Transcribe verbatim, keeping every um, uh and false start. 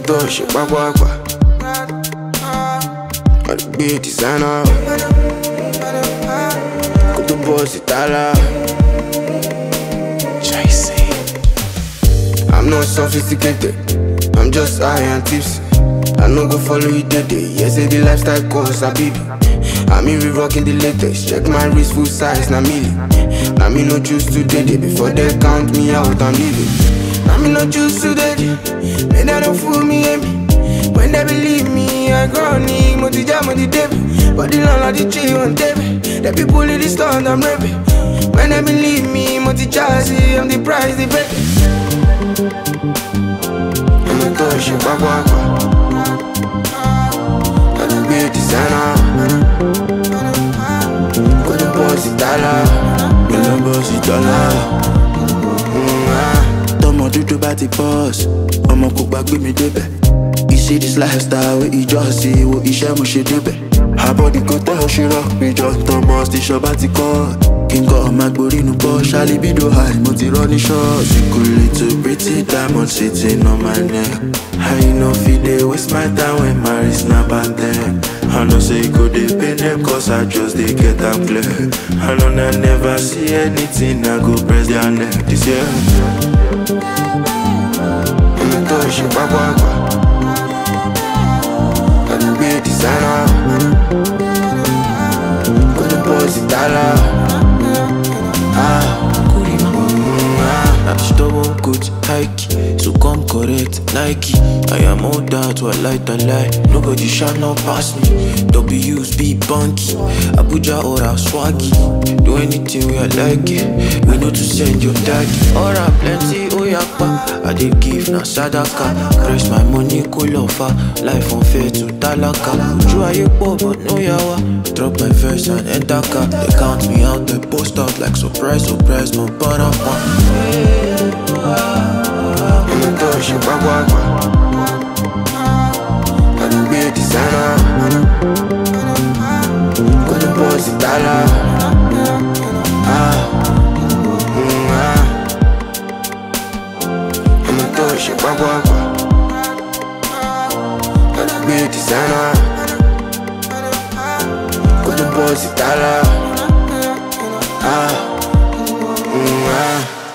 touch it, wah wah wah. Got a big designer. Got the boss Itala. I'm not sophisticated, I'm just high and tipsy. I no go follow you today. Yes, say the lifestyle course, I be. I'm even rocking the latest. Check my wrist, full size, na milli. Now me no choose today, before they count me out, I'm leaving. Now me no choose today, man, they don't fool me, eh, me. When they believe me, I grow need Moti jam, Moti devil. But the land of the tree on table. The people in the stand, I'm rapping. When they believe me, Moti jazzy, I'm the prize, the bet. I'm a touch, you wah wah wah. Got a big designer. Got the boss Itala. Got the boss Itala. Tomo dudu bati boss. Omo ko gbagbe mi debe. You see this lifestyle where you just see what you share, she do be. Her body go tell she rock me just Thomas the shop at the car. King of my body no push, I libido high, multi running shots. You could little pretty diamond sitting on my neck. I know feed they waste my time when my wrist snap and them. I know say you could they pay them cause I just they get them clear. I know I never see anything, I go press their neck this year. I'm a touch, you wah wah wah. Got a big designer. Got the boss Itala. That's double good Nike, so come correct Nike. I am all that to a light a lie. Nobody shall not pass me. W's be bunky, Abuja or a swaggy. Do anything we are like it. We know to send your daddy. Ora plenty oyakpa. I did give na sadaka. Press my money cool offer. Life unfair to talaka. Uju aye po but no yawa. Drop my verse and enter car. They count me out, they post out like surprise, surprise, no banner one. I'm a touch, you wah wah wah. Got a big designer. Got the boss Itala. Ah, mm, ah. I'm a touch, you wah wah wah. Got a big designer. Got the boss Itala. Ah, mm, ah.